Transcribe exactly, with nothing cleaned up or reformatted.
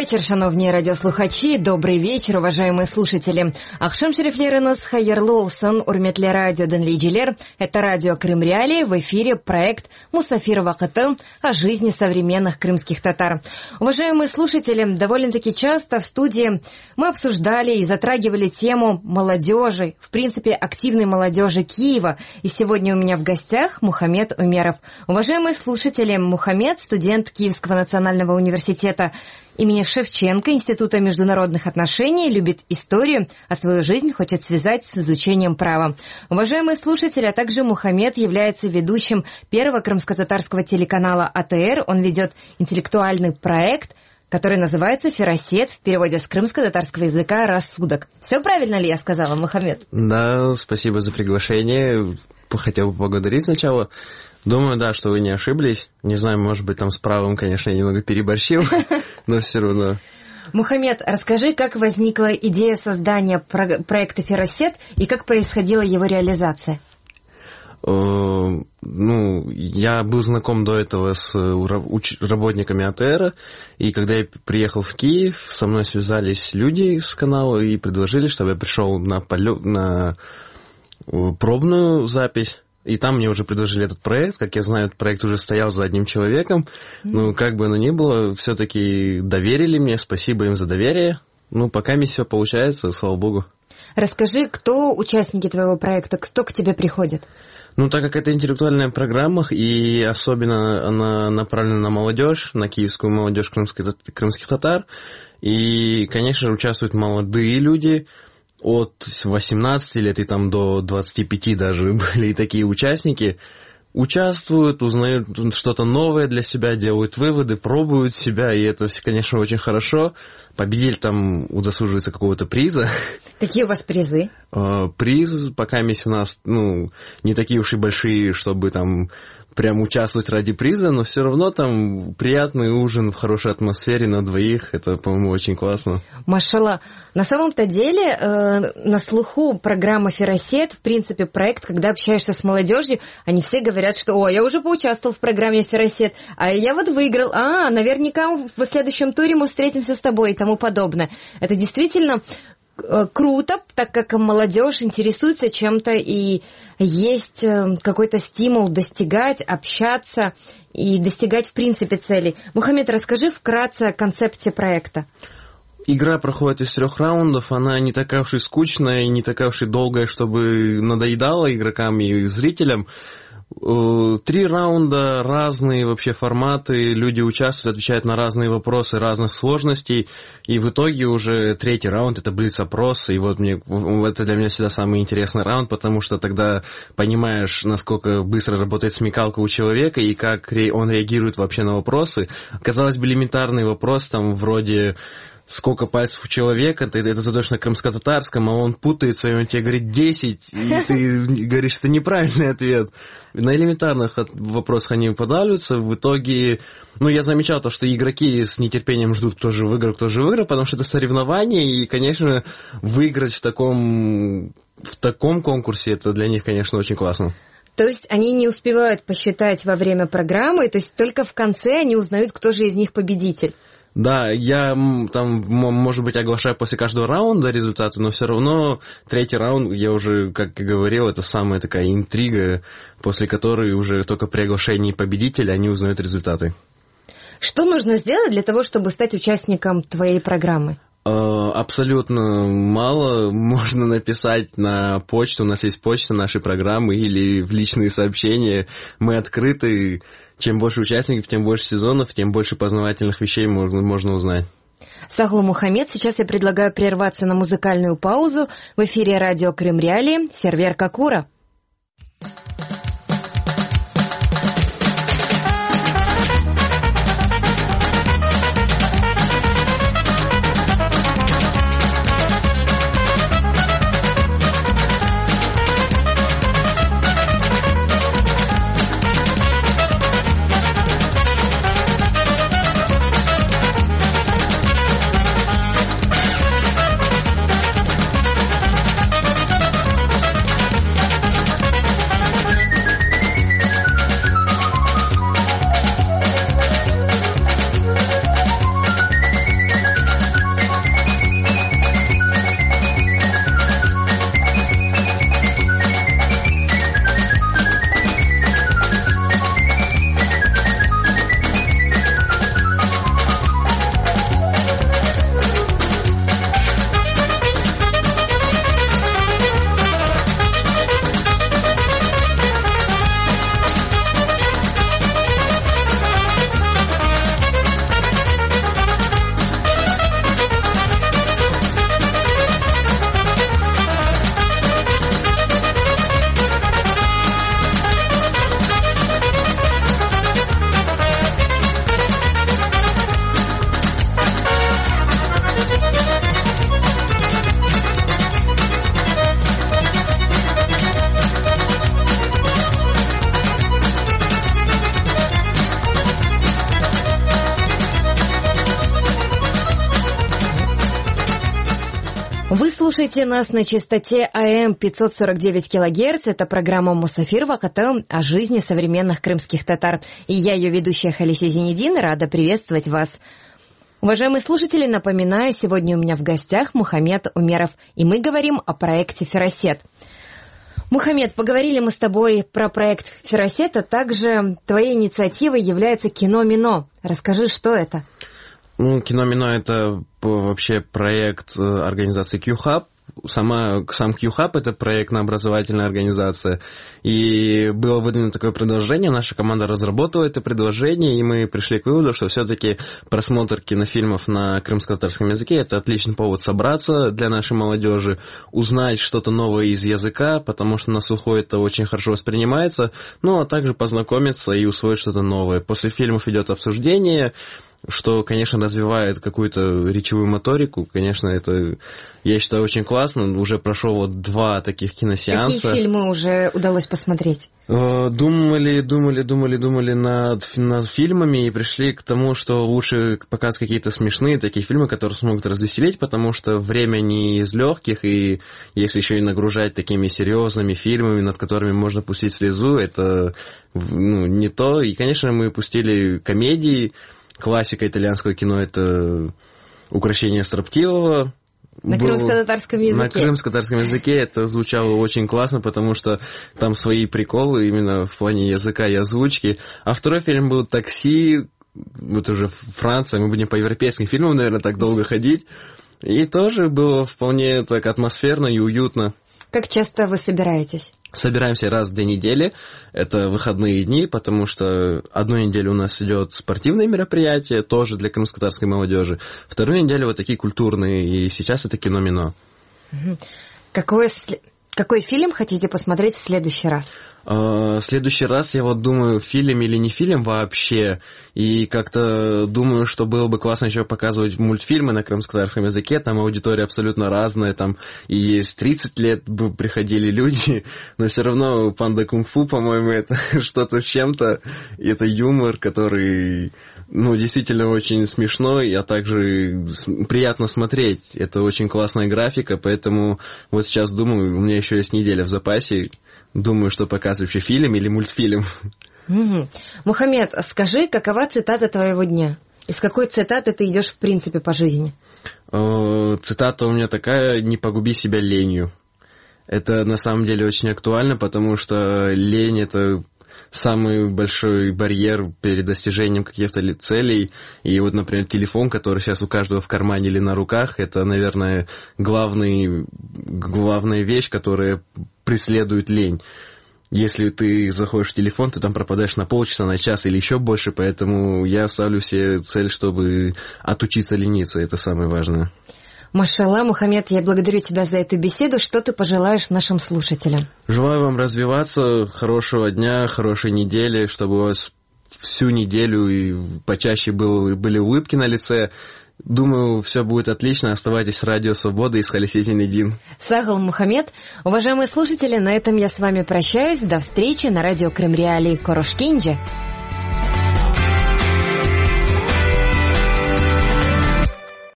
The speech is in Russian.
вечір, шановні радіослухачі, добрий вечір, уважаемые слушатели. Ахшам шерифлеринос хайерлы олсын, урметле радио Денлиджилер. Это радио Крым Реалии, в эфире проект «Мусафир Вакыты» о жизни современных крымских татар. Уважаемые слушатели, довольно-таки часто в студии мы обсуждали и затрагивали тему молодежи, в принципе, активной молодежи Киева. И сегодня у меня в гостях Мухаммед Умеров. Уважаемые слушатели, Мухаммед, студент Киевского национального университета имени Шевченко, Института международных отношений, любит историю, а свою жизнь хочет связать с изучением права. Уважаемые слушатели, а также Мухаммед является ведущим первого крымско-татарского телеканала А Т Р. Он ведет интеллектуальный проект, который называется «Феросет», в переводе с крымско-татарского языка «Рассудок». Все правильно ли я сказала, Мухаммед? Да, спасибо за приглашение. Хотел бы поблагодарить сначала. Думаю, да, что вы не ошиблись. Не знаю, может быть, там с правом, конечно, я немного переборщил, но все равно. Мухаммед, расскажи, как возникла идея создания про- проекта «Феросет» и как происходила его реализация? Ну, я был знаком до этого с уч- работниками А Т Р, и когда я приехал в Киев, со мной связались люди с канала и предложили, чтобы я пришел на, полё... на пробную запись. И там мне уже предложили этот проект. Как я знаю, этот проект уже стоял за одним человеком. Ну, как бы оно ни было, все-таки доверили мне. Спасибо им за доверие. Ну, пока мне все получается, слава богу. Расскажи, кто участники твоего проекта, кто к тебе приходит? Ну, так как это интеллектуальная программа, и особенно она направлена на молодежь, на киевскую молодежь крымских, крымских татар, и, конечно же, участвуют молодые люди, от восемнадцати лет и там до двадцати пяти даже были и такие участники. Участвуют, узнают что-то новое для себя, делают выводы, пробуют себя, и это, конечно, очень хорошо. Победитель там удосуживается какого-то приза. Какие у вас призы? Приз пока есть у нас, ну, не такие уж и большие, чтобы там прям участвовать ради приза, но все равно там приятный ужин в хорошей атмосфере на двоих. Это, по-моему, очень классно. Машалла. На самом-то деле э, на слуху программа «Феросет», в принципе, проект, когда общаешься с молодежью, они все говорят, что «О, я уже поучаствовал в программе «Феросет», а я вот выиграл, а, наверняка в следующем туре мы встретимся с тобой» и тому подобное. Это действительно круто, так как молодежь интересуется чем-то и есть какой-то стимул достигать, общаться и достигать в принципе целей. Мухаммед, расскажи вкратце о концепте проекта. Игра проходит из трех раундов, она не такая уж и скучная, и не такая уж и долгая, чтобы надоедала игрокам и зрителям. Три раунда, разные вообще форматы, люди участвуют, отвечают на разные вопросы разных сложностей, и в итоге уже третий раунд — это блиц-опрос, и вот мне, это для меня всегда самый интересный раунд, потому что тогда понимаешь, насколько быстро работает смекалка у человека, и как он реагирует вообще на вопросы. Казалось бы, элементарный вопрос, там, вроде... Сколько пальцев у человека, ты это задаешь на крымско-татарском, а он путается, и он тебе говорит десять, и ты говоришь, это неправильный ответ. На элементарных вопросах они подавляются. В итоге, ну, я замечал то, что игроки с нетерпением ждут, кто же выиграл, кто же выиграл, потому что это соревнование, и, конечно, выиграть в таком, в таком конкурсе, это для них, конечно, очень классно. То есть они не успевают посчитать во время программы, то есть только в конце они узнают, кто же из них победитель. Да, я там, может быть, оглашаю после каждого раунда результаты, но все равно третий раунд, я уже, как и говорил, это самая такая интрига, после которой уже только при оглашении победителя они узнают результаты. Что нужно сделать для того, чтобы стать участником твоей программы? Абсолютно мало. Можно написать на почту, у нас есть почта нашей программы, или в личные сообщения. Мы открыты. Чем больше участников, тем больше сезонов, тем больше познавательных вещей можно, можно узнать. Саглу Мухаммед, сейчас я предлагаю прерваться на музыкальную паузу. В эфире радио Крым Реалии, Сервер Какура. Вы слушаете нас на частоте А М пятьсот сорок девять килогерц. Это программа «Мусафир Вакыты» о жизни современных крымских татар. И я, ее ведущая Халисе Зенедин, рада приветствовать вас. Уважаемые слушатели, напоминаю, сегодня у меня в гостях Мухаммед Умеров, и мы говорим о проекте «Феросет». Мухаммед, поговорили мы с тобой про проект «Феросет», а также твоей инициативой является «Кино Мино». Расскажи, что это? Ну, «Кино Мино» — это вообще проект организации Q-Hub. Сама, сам Q-Hub — это проектно-образовательная организация. И было выдано такое предложение, наша команда разработала это предложение, и мы пришли к выводу, что все-таки просмотр кинофильмов на крымско-татарском языке — это отличный повод собраться для нашей молодежи, узнать что-то новое из языка, потому что на сухой это очень хорошо воспринимается, ну, а также познакомиться и усвоить что-то новое. После фильмов идет обсуждение, что, конечно, развивает какую-то речевую моторику. Конечно, это, я считаю, очень классно. Уже прошло вот два таких киносеанса. Какие фильмы уже удалось посмотреть? Думали, думали, думали, думали над, над фильмами и пришли к тому, что лучше показать какие-то смешные такие фильмы, которые смогут развеселить, потому что время не из легких, и если еще и нагружать такими серьезными фильмами, над которыми можно пустить слезу, это ну, не то. И, конечно, мы пустили комедии. Классика итальянского кино — это «Укрощение строптивого». На крымско-татарском языке. На крымско-татарском языке это звучало очень классно, потому что там свои приколы именно в плане языка и озвучки. А второй фильм был «Такси». Вот уже Франция, мы будем по европейским фильмам, наверное, так долго ходить. И тоже было вполне так атмосферно и уютно. Как часто вы собираетесь? Собираемся раз в две недели. Это выходные дни, потому что одну неделю у нас идет спортивные мероприятия, тоже для крымско-татарской молодежи. Вторую неделю вот такие культурные, и сейчас это «Кино Мино». Какой, какой фильм хотите посмотреть в следующий раз? В следующий раз я вот думаю, фильм или не фильм вообще, и как-то думаю, что было бы классно еще показывать мультфильмы на крымско-татарском языке, там аудитория абсолютно разная, там и есть тридцать лет бы приходили люди, но все равно «Панда Кунг-фу», по-моему, это что-то с чем-то, и это юмор, который, ну, действительно очень смешной, а также приятно смотреть, это очень классная графика, поэтому вот сейчас думаю, у меня еще есть неделя в запасе. Думаю, что показываю вообще фильм или мультфильм. Угу. Мухаммед, скажи, какова цитата твоего дня? Из какой цитаты ты идешь в принципе по жизни? О, цитата у меня такая: «Не погуби себя ленью». Это на самом деле очень актуально, потому что лень — это самый большой барьер перед достижением каких-то целей. И вот, например, телефон, который сейчас у каждого в кармане или на руках, это, наверное, главный, главная вещь, которая преследует лень. Если ты заходишь в телефон, ты там пропадаешь на полчаса, на час или еще больше, поэтому я ставлю себе цель, чтобы отучиться лениться, это самое важное. Машалла, Мухаммед, я благодарю тебя за эту беседу. Что ты пожелаешь нашим слушателям? Желаю вам развиваться, хорошего дня, хорошей недели, чтобы у вас всю неделю и почаще было, были улыбки на лице. Думаю, все будет отлично. Оставайтесь с Радио Свобода и с Халисе Зенедин. Сагал Мухаммед. Уважаемые слушатели, на этом я с вами прощаюсь. До встречи на радио Крым Реалии. Корошкинджи.